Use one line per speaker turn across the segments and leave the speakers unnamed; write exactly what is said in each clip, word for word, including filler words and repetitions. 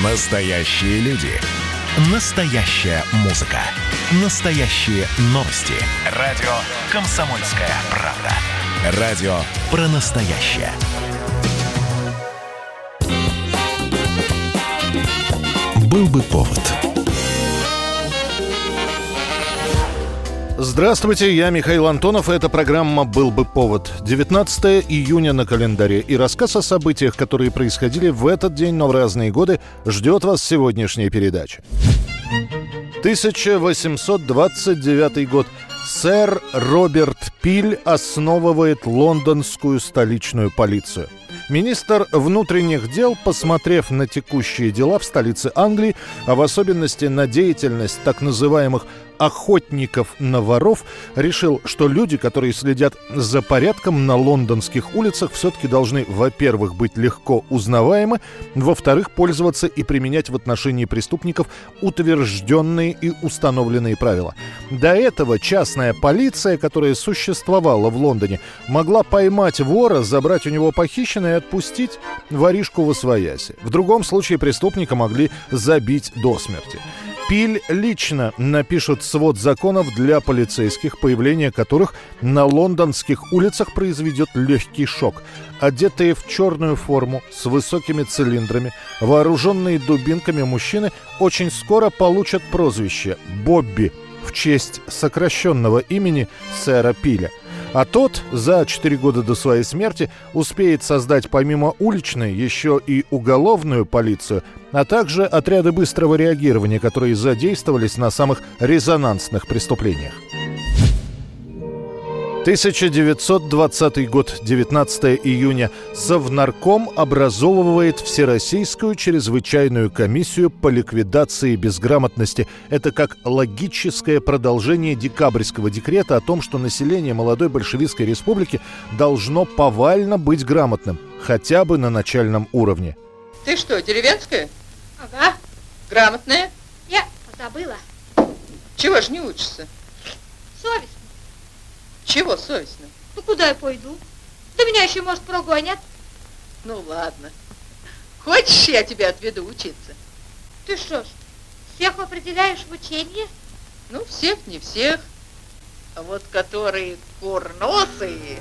Настоящие люди. Настоящая музыка. Настоящие новости. Радио «Комсомольская правда». Радио про настоящее. Был бы повод.
Здравствуйте, я Михаил Антонов, и эта программа «Был бы повод». девятнадцатое июня на календаре, и рассказ о событиях, которые происходили в этот день, но в разные годы, ждет вас сегодняшняя передача. тысяча восемьсот двадцать девятый год. Сэр Роберт Пиль основывает лондонскую столичную полицию. Министр внутренних дел, посмотрев на текущие дела в столице Англии, а в особенности на деятельность так называемых охотников на воров, решил, что люди, которые следят за порядком на лондонских улицах, все-таки должны, во-первых, быть легко узнаваемы, во-вторых, пользоваться и применять в отношении преступников утвержденные и установленные правила. До этого частная полиция, которая существовала в Лондоне, могла поймать вора, забрать у него похищенное и отпустить воришку восвояси. В другом случае преступника могли забить до смерти. Пиль лично напишет свод законов для полицейских, появление которых на лондонских улицах произведет легкий шок. Одетые в черную форму, с высокими цилиндрами, вооруженные дубинками мужчины очень скоро получат прозвище «Бобби» в честь сокращенного имени сэра Пиля. А тот за четыре года до своей смерти успеет создать помимо уличной еще и уголовную полицию, а также отряды быстрого реагирования, которые задействовались на самых резонансных преступлениях. тысяча девятьсот двадцатый год, девятнадцатое июня. Совнарком образовывает Всероссийскую чрезвычайную комиссию по ликвидации безграмотности. Это как логическое продолжение декабрьского декрета о том, что население молодой большевистской республики должно повально быть грамотным, хотя бы на начальном уровне.
Ты что, деревенская?
Ага.
Грамотная?
Я забыла.
Чего ж не учишься?
Совестно.
Чего совестно?
Ну, куда я пойду? Да меня еще, может, прогонят.
Ну, ладно. Хочешь, я тебя отведу учиться?
Ты что ж, всех определяешь в учение?
Ну, всех не всех. А вот которые курносые,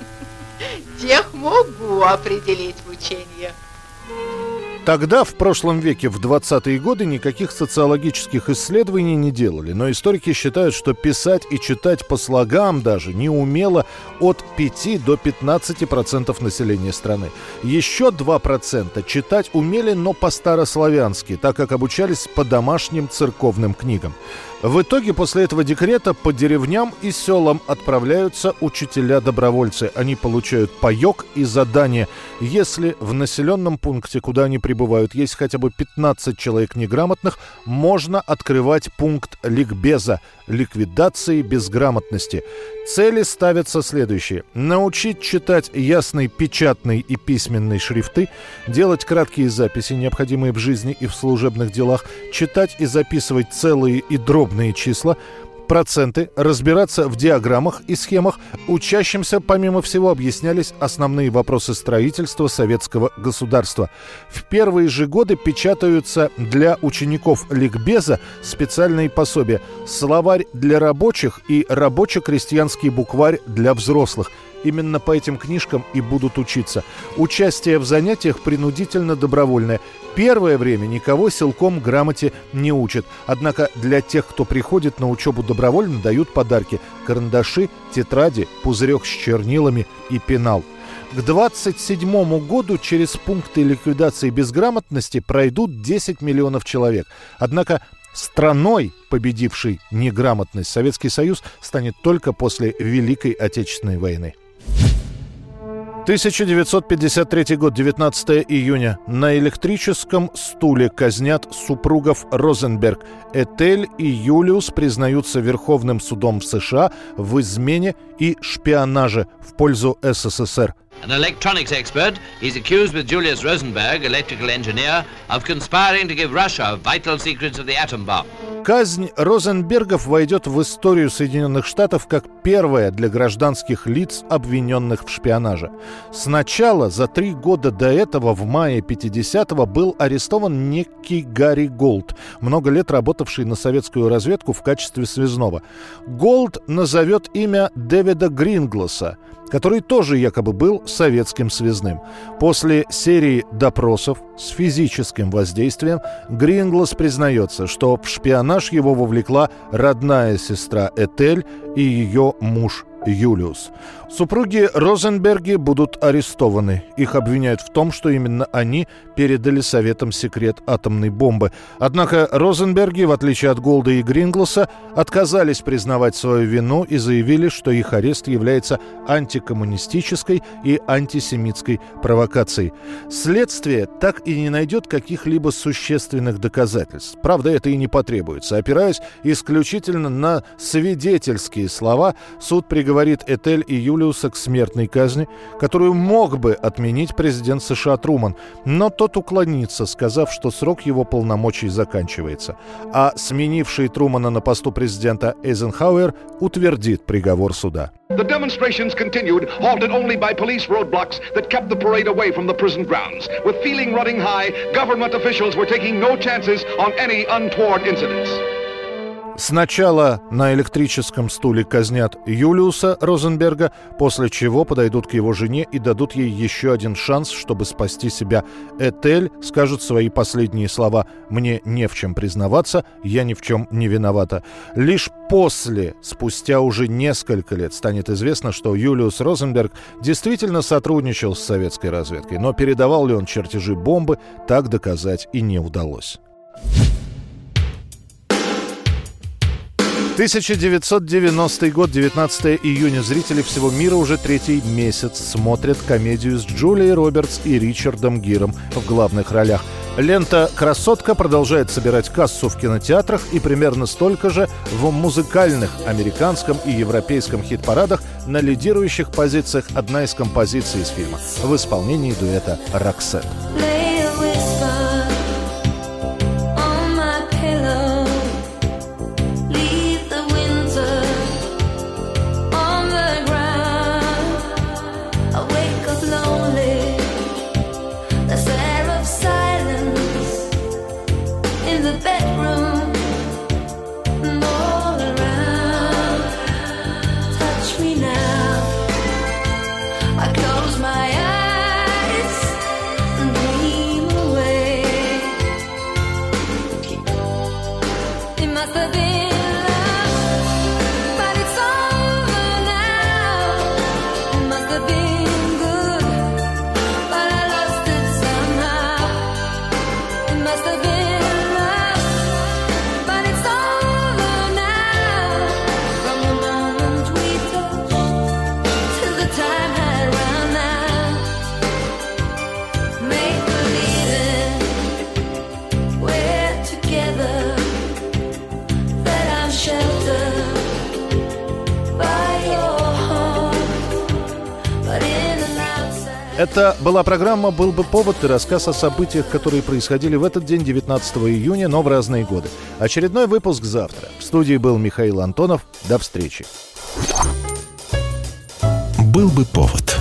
тех могу определить в учение.
Тогда, в прошлом веке, в двадцатые годы, никаких социологических исследований не делали. Но историки считают, что писать и читать по слогам даже не умело от пяти до пятнадцати процентов населения страны. Еще два процента читать умели, но по-старославянски, так как обучались по домашним церковным книгам. В итоге после этого декрета по деревням и селам отправляются учителя-добровольцы. Они получают паёк и задание. Если в населенном пункте, куда они прибывают, есть хотя бы пятнадцать человек неграмотных, можно открывать пункт ликбеза – ликвидации безграмотности. Цели ставятся следующие. Научить читать ясные печатные и письменные шрифты, делать краткие записи, необходимые в жизни и в служебных делах, читать и записывать целые и дробные числа, проценты, разбираться в диаграммах и схемах. Учащимся, помимо всего, объяснялись основные вопросы строительства советского государства. В первые же годы печатаются для учеников ликбеза специальные пособия: словарь для рабочих и рабоче-крестьянский букварь для взрослых. Именно по этим книжкам и будут учиться. Участие в занятиях принудительно-добровольное. Первое время никого силком грамоте не учат. Однако для тех, кто приходит на учебу добровольно, дают подарки: карандаши, тетради, пузырек с чернилами и пенал. К двадцать седьмому году через пункты ликвидации безграмотности пройдут десять миллионов человек. Однако страной, победившей неграмотность, Советский Союз станет только после Великой Отечественной войны. тысяча девятьсот пятьдесят третий год, девятнадцатое июня. На электрическом стуле казнят супругов Розенберг. Этель и Юлиус признаются Верховным судом США в измене и шпионаже в пользу СССР.
An electronics expert, he's accused with Julius Rosenberg, electrical engineer, of conspiring to give Russia vital secrets of the atom bomb.
Казнь Розенбергов войдет в историю Соединенных Штатов как первая для гражданских лиц, обвиненных в шпионаже. Сначала, за три года до этого, в мае пятидесятого, был арестован некий Гарри Голд, много лет работавший на советскую разведку в качестве связного. Голд назовет имя Дэвида Грингласа, который тоже якобы был советским связным. После серии допросов с физическим воздействием Гринглас признается, что в шпионаж его вовлекла родная сестра Этель и ее муж Юлиус. Супруги Розенберги будут арестованы. Их обвиняют в том, что именно они передали Советам секрет атомной бомбы. Однако Розенберги, в отличие от Голда и Грингласа, отказались признавать свою вину и заявили, что их арест является антикоммунистической и антисемитской провокацией. Следствие так и не найдет каких-либо существенных доказательств. Правда, это и не потребуется. Опираясь исключительно на свидетельские слова, суд приговорил говорит Этель и Юлиуса к смертной казни, которую мог бы отменить президент США Труман, но тот уклонится, сказав, что срок его полномочий заканчивается. А сменивший Трумана на посту президента Эйзенхауэр утвердит приговор суда.
The demonstrations continued, halted only by police roadblocks that kept the parade away from the prison grounds. With feeling running high, government officials were taking no chances on any untoward incidents.
Сначала на электрическом стуле казнят Юлиуса Розенберга, после чего подойдут к его жене и дадут ей еще один шанс, чтобы спасти себя. Этель скажет свои последние слова: «Мне не в чем признаваться, я ни в чем не виновата». Лишь после, спустя уже несколько лет, станет известно, что Юлиус Розенберг действительно сотрудничал с советской разведкой, но передавал ли он чертежи бомбы, так доказать и не удалось. тысяча девятьсот девяностый год, девятнадцатое июня. Зрители всего мира уже третий месяц смотрят комедию с Джулией Робертс и Ричардом Гиром в главных ролях. Лента «Красотка» продолжает собирать кассу в кинотеатрах и примерно столько же в музыкальных американском и европейском хит-парадах. На лидирующих позициях одна из композиций из фильма в исполнении дуэта «Роксет». Это была программа «Был бы повод» и рассказ о событиях, которые происходили в этот день, девятнадцатого июня, но в разные годы. Очередной выпуск завтра. В студии был Михаил Антонов. До встречи.
«Был бы повод».